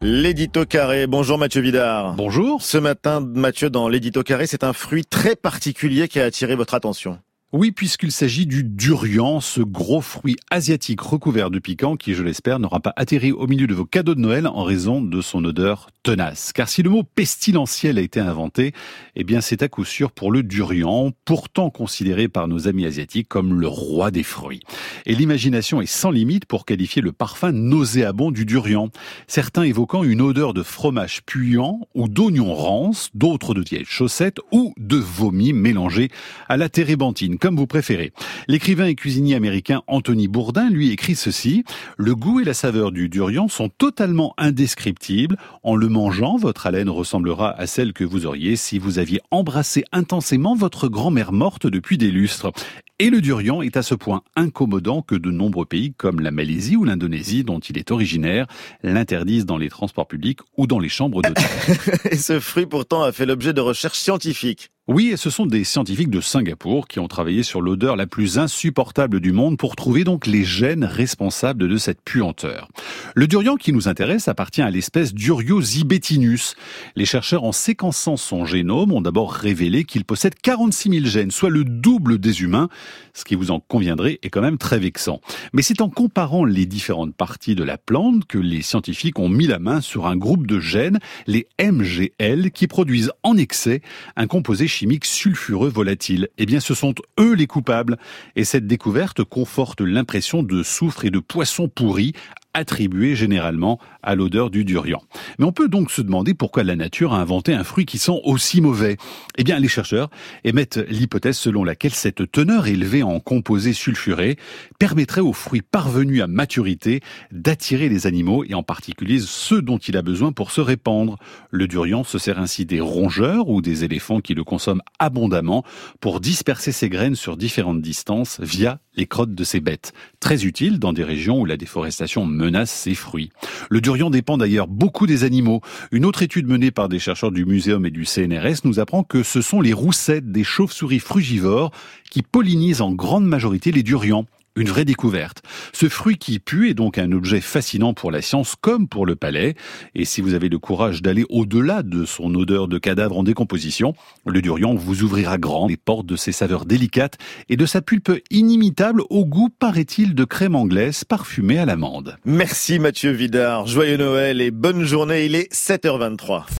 L'édito carré. Bonjour Mathieu Vidard. Bonjour. Ce matin, Mathieu, dans l'édito carré, c'est un fruit très particulier qui a attiré votre attention. Oui, puisqu'il s'agit du durian, ce gros fruit asiatique recouvert de piquant qui, je l'espère, n'aura pas atterri au milieu de vos cadeaux de Noël en raison de son odeur tenace. Car si le mot pestilentiel a été inventé, eh bien c'est à coup sûr pour le durian, pourtant considéré par nos amis asiatiques comme le roi des fruits. Et l'imagination est sans limite pour qualifier le parfum nauséabond du durian. Certains évoquant une odeur de fromage puant ou d'oignon rance, d'autres de vieilles chaussettes ou de vomi mélangé à la térébenthine, comme vous préférez. L'écrivain et cuisinier américain Anthony Bourdain, lui, écrit ceci: « Le goût et la saveur du durian sont totalement indescriptibles. En le mangeant, votre haleine ressemblera à celle que vous auriez si vous aviez embrassé intensément votre grand-mère morte depuis des lustres. » Et le durian est à ce point incommodant que de nombreux pays comme la Malaisie ou l'Indonésie, dont il est originaire, l'interdisent dans les transports publics ou dans les chambres d'hôtel. Et ce fruit pourtant a fait l'objet de recherches scientifiques. Oui, et ce sont des scientifiques de Singapour qui ont travaillé sur l'odeur la plus insupportable du monde pour trouver donc les gènes responsables de cette puanteur. Le durian qui nous intéresse appartient à l'espèce Duriozibetinus. Les chercheurs, en séquençant son génome, ont d'abord révélé qu'il possède 46 000 gènes, soit le double des humains, ce qui, vous en conviendrez, est quand même très vexant. Mais c'est en comparant les différentes parties de la plante que les scientifiques ont mis la main sur un groupe de gènes, les MGL, qui produisent en excès un composé chimiques sulfureux volatiles. Eh bien, ce sont eux les coupables. Et cette découverte conforte l'impression de soufre et de poisson pourri attribuée généralement à l'odeur du durian. Mais on peut donc se demander pourquoi la nature a inventé un fruit qui sent aussi mauvais. Eh bien, les chercheurs émettent l'hypothèse selon laquelle cette teneur élevée en composés sulfurés permettrait au fruit parvenu à maturité d'attirer les animaux et en particulier ceux dont il a besoin pour se répandre. Le durian se sert ainsi des rongeurs ou des éléphants qui le consomment abondamment pour disperser ses graines sur différentes distances via les crottes de ces bêtes. Très utile dans des régions où la déforestation menace ces fruits. Le durian dépend d'ailleurs beaucoup des animaux. Une autre étude menée par des chercheurs du Muséum et du CNRS nous apprend que ce sont les roussettes des chauves-souris frugivores qui pollinisent en grande majorité les durians. Une vraie découverte. Ce fruit qui pue est donc un objet fascinant pour la science comme pour le palais. Et si vous avez le courage d'aller au-delà de son odeur de cadavre en décomposition, le durian vous ouvrira grand les portes de ses saveurs délicates et de sa pulpe inimitable au goût, paraît-il, de crème anglaise parfumée à l'amande. Merci Mathieu Vidard. Joyeux Noël et bonne journée. Il est 7h23.